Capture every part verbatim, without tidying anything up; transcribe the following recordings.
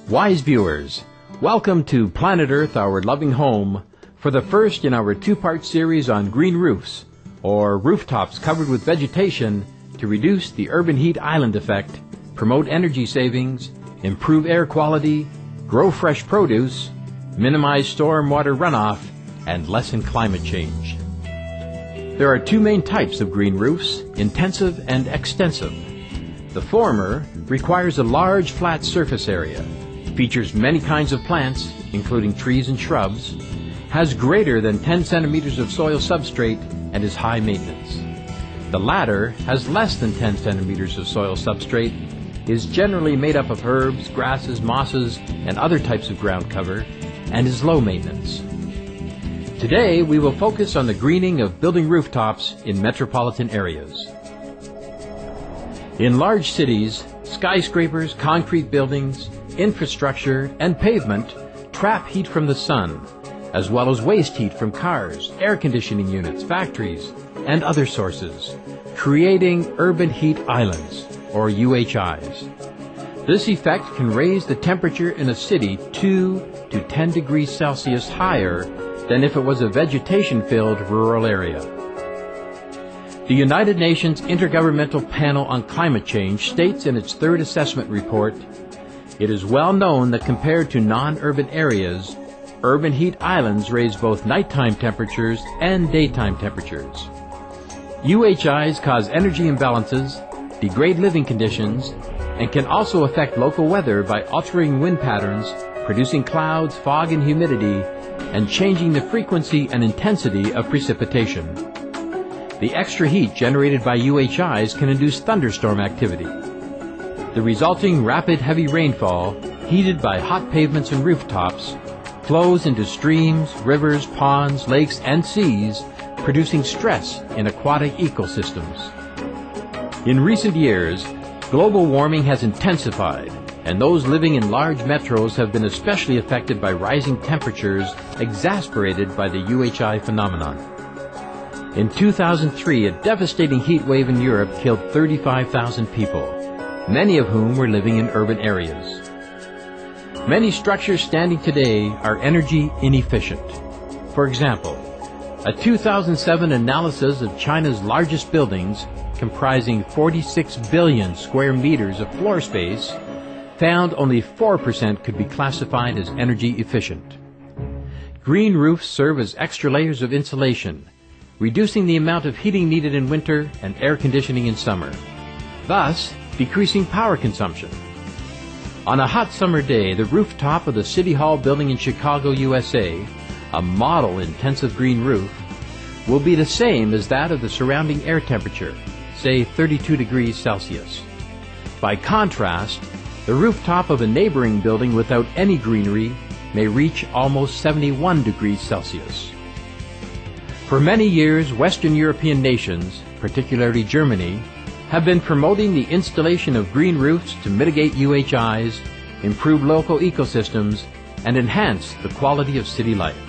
Wise viewers, welcome to Planet Earth, our loving home, for the first in our two-part series on green roofs, or rooftops covered with vegetation to reduce the urban heat island effect, promote energy savings, improve air quality, grow fresh produce, minimize stormwater runoff, and lessen climate change. There are two main types of green roofs, intensive and extensive. The former requires a large flat surface area, features many kinds of plants, including trees and shrubs, has greater than ten centimeters of soil substrate, and is high maintenance. The latter has less than ten centimeters of soil substrate, is generally made up of herbs, grasses, mosses, and other types of ground cover, and is low maintenance. Today, we will focus on the greening of building rooftops in metropolitan areas. In large cities, skyscrapers, concrete buildings, infrastructure, and pavement trap heat from the sun, as well as waste heat from cars, air conditioning units, factories, and other sources, creating urban heat islands, or U H Is. This effect can raise the temperature in a city two to ten degrees Celsius higher than if it was a vegetation-filled rural area. The United Nations Intergovernmental Panel on Climate Change states in its third assessment report, "It is well known that compared to non-urban areas, urban heat islands raise both nighttime temperatures and daytime temperatures. U H Is cause energy imbalances, degrade living conditions, and can also affect local weather by altering wind patterns, producing clouds, fog, and humidity, and changing the frequency and intensity of precipitation. The extra heat generated by U H Is can induce thunderstorm activity. The resulting rapid heavy rainfall, heated by hot pavements and rooftops, flows into streams, rivers, ponds, lakes, and seas, producing stress in aquatic ecosystems. In recent years, global warming has intensified, and those living in large metros have been especially affected by rising temperatures exacerbated by the U H I phenomenon. In two thousand three, a devastating heat wave in Europe killed thirty-five thousand people, many of whom were living in urban areas. Many structures standing today are energy inefficient. For example, a two thousand seven analysis of China's largest buildings, comprising forty-six billion square meters of floor space, found only four percent could be classified as energy efficient. Green roofs serve as extra layers of insulation, reducing the amount of heating needed in winter and air conditioning in summer, thus decreasing power consumption. On a hot summer day, the rooftop of the City Hall building in Chicago, U S A, a model intensive green roof, will be the same as that of the surrounding air temperature, say thirty-two degrees Celsius. By contrast, the rooftop of a neighboring building without any greenery may reach almost seventy-one degrees Celsius. For many years, Western European nations, particularly Germany, have been promoting the installation of green roofs to mitigate U H Is, improve local ecosystems, and enhance the quality of city life.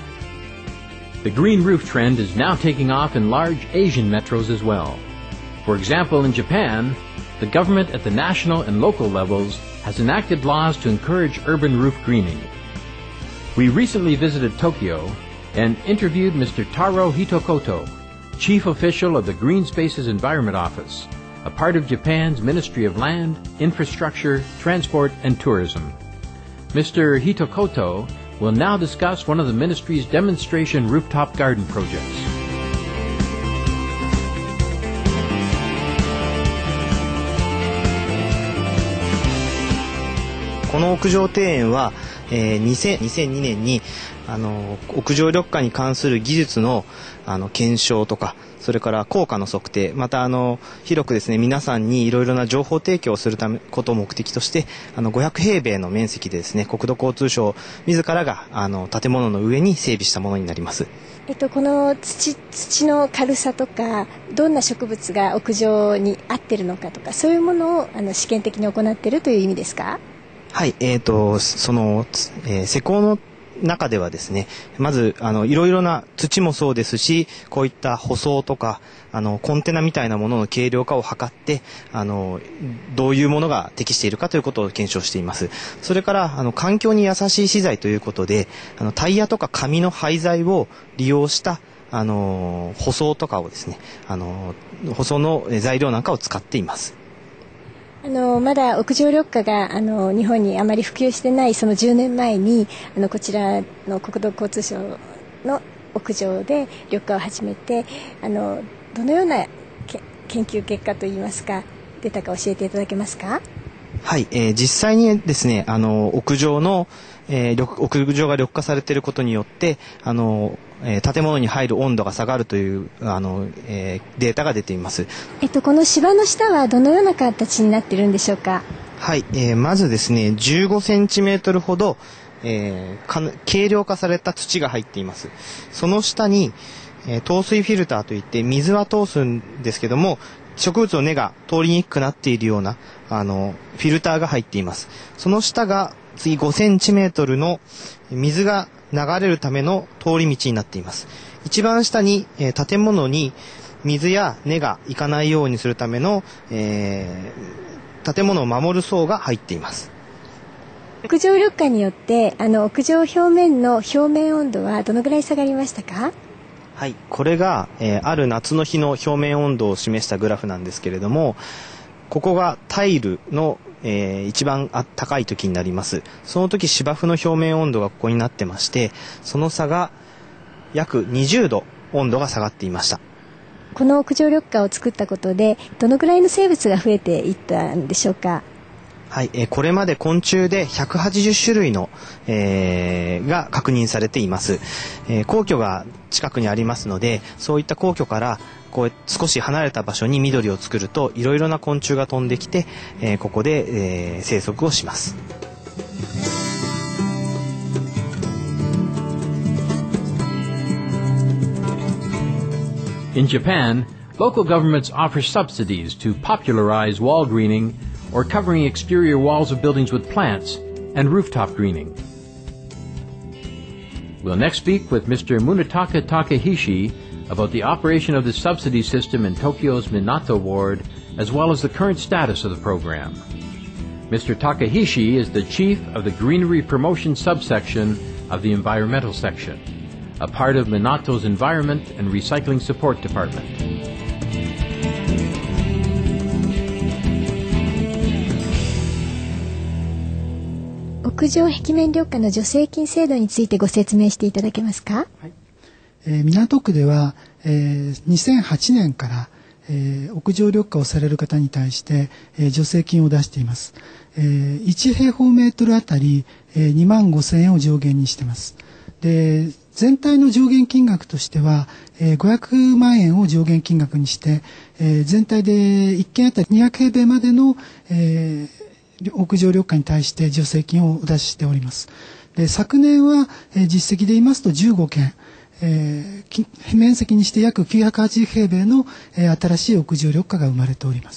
The green roof trend is now taking off in large Asian metros as well. For example, in Japan, the government at the national and local levels has enacted laws to encourage urban roof greening. We recently visited Tokyo and interviewed Mister Taro Hitokoto, Chief Official of the Green Spaces Environment Office, a part of Japan's Ministry of Land, Infrastructure, Transport, and Tourism. Mister Hitokoto will now discuss one of the ministry's demonstration rooftop garden projects. この屋上庭園は、えー、にせんにねんにあの屋上緑化に関する技術の、あの検証とか、それから効果の測定、またあの広くですね、皆さんにいろいろな情報提供をするためことを目的として、あのごひゃくへいべいの面積でですね、国土交通省自らがあの建物の上に整備したものになります。 えっと、この 土, 土の軽さとか、どんな植物が屋上に合ってるのかとか、そういうものをあの試験的に行っているという意味ですか？ はい、えーと、その、えー、施工の中ではですね、まずあのいろいろな土もそうですし、こういった舗装とかあのコンテナみたいなものの軽量化を図って、あのどういうものが適しているかということを検証しています。それからあの環境に優しい資材ということで、あのタイヤとか紙の廃材を利用したあの舗装とかをですね、あの舗装の材料なんかを使っています。 あのまだ屋上緑化があの日本にあまり普及してないそのじゅうねんまえにあのこちらの国土交通省の屋上で緑化を始めて、あのどのようなけ研究結果といいますか出たか教えていただけますか。 はい、えー、実際にですね、あの屋上の、えー、屋上が緑化されていることによってあのえー、建物に入る温度が下がるというあの、えー、データが出ています。 えっと、この芝の下はどのような形になっているんでしょうか。 はい、えー、まずですねじゅうごセンチメートルほど、えー、か軽量化された土が入っています。その下に、えー、透水フィルターといって水は通すんですけども植物の根が通りにくくなっているようなあのフィルターが入っています。その下が次ごセンチメートルの水が流れるための通り道になっています。一番下に、えー、建物に水や根が行かないようにするための、えー、建物を守る層が入っています。 屋上緑化によってあの屋上表面の表面温度はどのぐらい下がりましたか。 はい、これが、えー、ある夏の日の表面温度を示したグラフなんですけれども、ここがタイルのえー、一番あ高い時になります。その時芝生の表面温度がここになってまして、その差が約にじゅうど温度が下がっていました。 この屋上緑化を作ったことでどのぐらいの生物が増えていったんでしょうか。 はい、えー、これまで昆虫でひゃくはちじゅっしゅるいの、えー、が確認されています。えー、皇居が近くにありますので、そういった皇居からこう少し離れた場所に緑を作るといろいろな昆虫が飛んできて、えー、ここで、えー、生息をします。 In Japan, local governments offer subsidies to popularize wall greening or covering exterior walls of buildings with plants and rooftop greening. We'll next speak with Mister Munetaka Takehishi about the operation of the subsidy system in Tokyo's Minato ward, as well as the current status of the program. Mister Takehishi is the chief of the Greenery Promotion subsection of the Environmental section, a part of Minato's Environment and Recycling Support Department. 屋上壁面緑化の助成金制度についてご説明していただけますか。 はい、えー、港区では、えー、にせんはちねんから、えー、屋上緑化をされる方に対して、えー、助成金を出しています。えー、いち平方メートルあたり、えー、にまんごせんえんを上限にしています。で、全体の上限金額としては、えー、ごひゃくまんえんを上限金額にして、えー、全体でいっけんあたりにひゃく平米までの、えー屋上緑化に対して助成金をお出ししております。で、昨年は、えー、実績で言いますとじゅうごけん、えー、面積にして約きゅうひゃくはちじゅう平米の、えー、新しい屋上緑化が生まれております。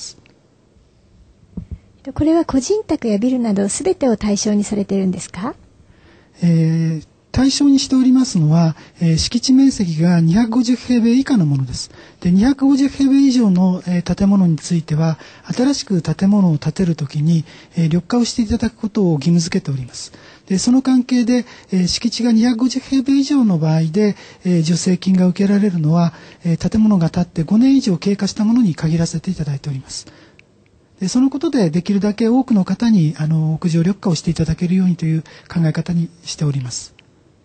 これは個人宅やビルなどすべてを対象にされているんですか。 えー対象にしておりますのは、えー、敷地面積がにひゃくごじゅう平米以下のものです。で、にひゃくごじゅう平米以上の、えー、建物については、新しく建物を建てるときに、えー、緑化をしていただくことを義務付けております。で、その関係で、えー、敷地がにひゃくごじゅう平米以上の場合で、えー、助成金が受けられるのは、えー、建物が建ってごねん以上経過したものに限らせていただいております。で、そのことでできるだけ多くの方にあの屋上緑化をしていただけるようにという考え方にしております。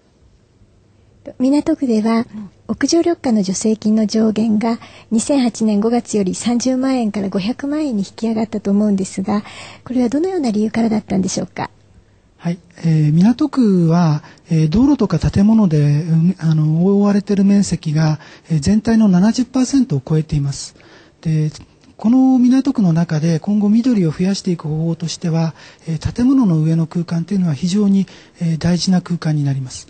港区では屋上緑化の助成金の上限がにせんはちねんごがつよりさんじゅうまんえんからごひゃくまんえんに引き上がったと思うんですが、これはどのような理由からだったんでしょうか。 はい、えー、港区は、えー、道路とか建物で、うん、あの覆われている面積が、えー、全体の ななじゅっパーセント を超えています。で、この港区の中で今後緑を増やしていく方法としては、えー、建物の上の空間というのは非常に、えー、大事な空間になります。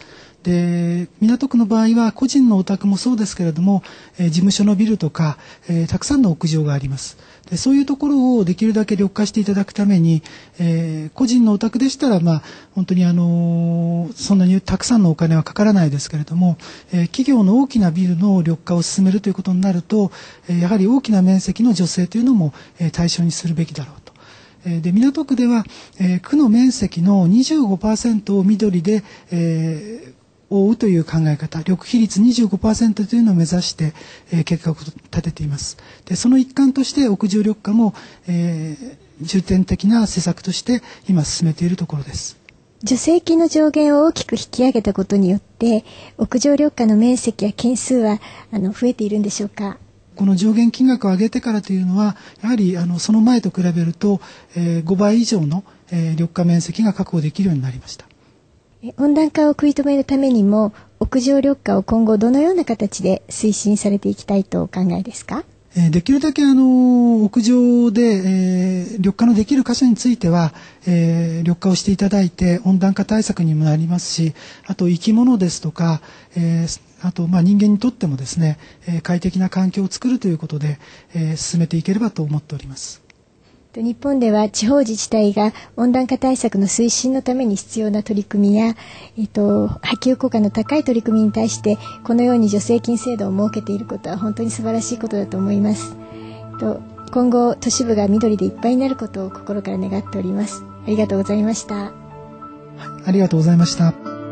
で港区の場合は個人のお宅もそうですけれども、えー、事務所のビルとか、えー、たくさんの屋上があります。でそういうところをできるだけ緑化していただくために、えー、個人のお宅でしたら、まあ、本当に、あのー、そんなにたくさんのお金はかからないですけれども、えー、企業の大きなビルの緑化を進めるということになると、えー、やはり大きな面積の助成というのも、えー、対象にするべきだろうと。で港区では、えー、区の面積の にじゅうごパーセント を緑で、えー、覆うという考え方、緑比率 にじゅうごパーセント というのを目指して、えー、計画を立てています。でその一環として屋上緑化も、えー、重点的な施策として今進めているところです。 助成金の上限を大きく引き上げたことによって屋上緑化の面積や件数はあの増えているんでしょうか。 この上限金額を上げてからというのはやはりあのその前と比べると、えー、ごばい以上の、えー、緑化面積が確保できるようになりました。 温暖化を食い止めるためにも屋上緑化を今後どのような形で推進されていきたいとお考えですか。 えー、できるだけあの屋上で、えー、緑化のできる箇所については、えー、緑化をしていただいて温暖化対策にもなりますし、あと生き物ですとか、えー、あとまあ人間にとってもですね、えー、快適な環境を作るということで、えー、進めていければと思っております。 日本では地方自治体が温暖化対策の推進のために必要な取り組みや、えっと、波及効果の高い取り組みに対してこのように助成金制度を設けていることは本当に素晴らしいことだと思います。えっと、今後都市部が緑でいっぱいになることを心から願っております。ありがとうございました。 ありがとうございました。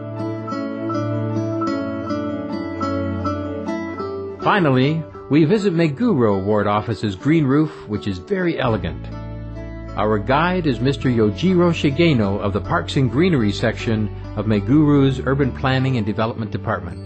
Finally, we visit Meguro Ward Office's green roof, which is very elegant. Our guide is Mister Yojiro Shigeno of the Parks and Greenery section of Meguru's Urban Planning and Development Department.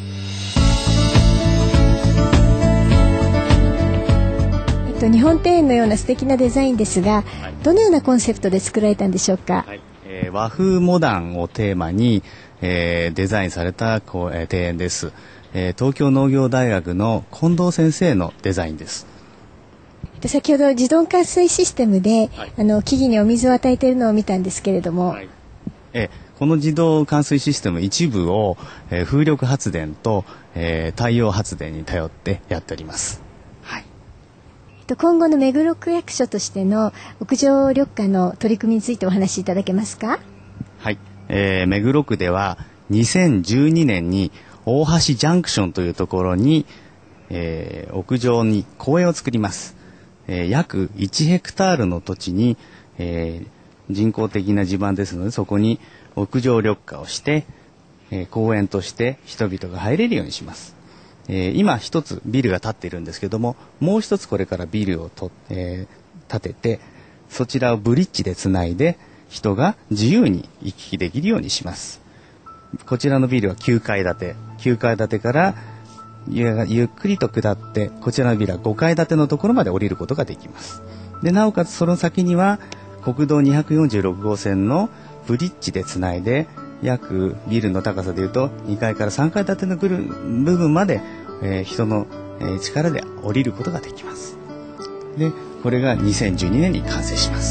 えっと、日本庭園のような素敵なデザインですが、はい、どのようなコンセプトで作られたんでしょうか。 はい、えー、和風モダンをテーマに、えー、デザインされたこう、えー、庭園です。えー、東京農業大学の近藤先生のデザインです。 先ほど自動灌水システムで、はい、あの木々にお水を与えているのを見たんですけれども、はい、 えこの自動灌水システム一部を、えー、風力発電と、えー、太陽発電に頼ってやっております。はい、 今後の目黒区役所としての屋上緑化の取り組みについてお話しいただけますか。 はい、えー、目黒区ではにせんじゅうにねんに大橋ジャンクションというところに、えー、屋上に公園を作ります。えー、約いちヘクタールの土地に、えー、人工的な地盤ですのでそこに屋上緑化をして、えー、公園として人々が入れるようにします。えー、今一つビルが建っているんですけどももう一つこれからビルをと、えー、建ててそちらをブリッジでつないで人が自由に行き来できるようにします。こちらのビルはきゅうかい建てきゅうかい建てからゆ, ゆっくりと下ってこちらのビルはごかい建てのところまで降りることができます。でなおかつその先には国道にひゃくよんじゅうろくごうせんのブリッジでつないで約ビルの高さでいうとにかいからさんかい建ての部分まで、えー、人の、えー、力で降りることができます。でこれがにせんじゅうにねんに完成します。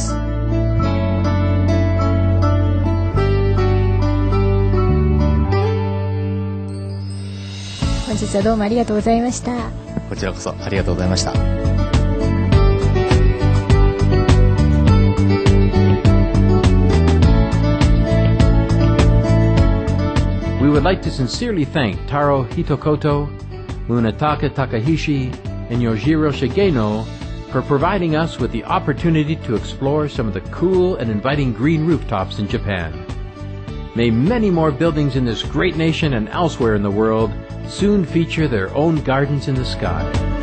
本日はどうもありがとうございました。 こちらこそありがとうございました。 We would like to sincerely thank Taro Hitokoto, Munetaka Takahashi, and Yojiro Shigeno for providing us with the opportunity to explore some of the cool and inviting green rooftops in Japan. May many more buildings in this great nation and elsewhere in the world soon feature their own gardens in the sky.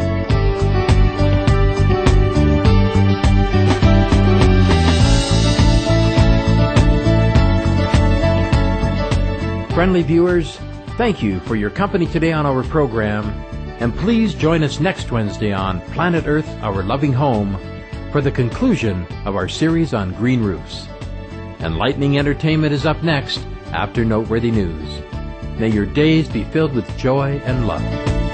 Friendly viewers, thank you for your company today on our program, and please join us next Wednesday on Planet Earth, Our Loving Home, for the conclusion of our series on green roofs. Enlightening entertainment is up next after Noteworthy News. May your days be filled with joy and love.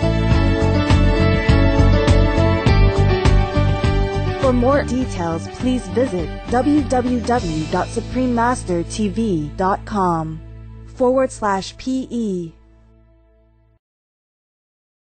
For more details, please visit w w w dot supreme master t v dot com. forward slash PE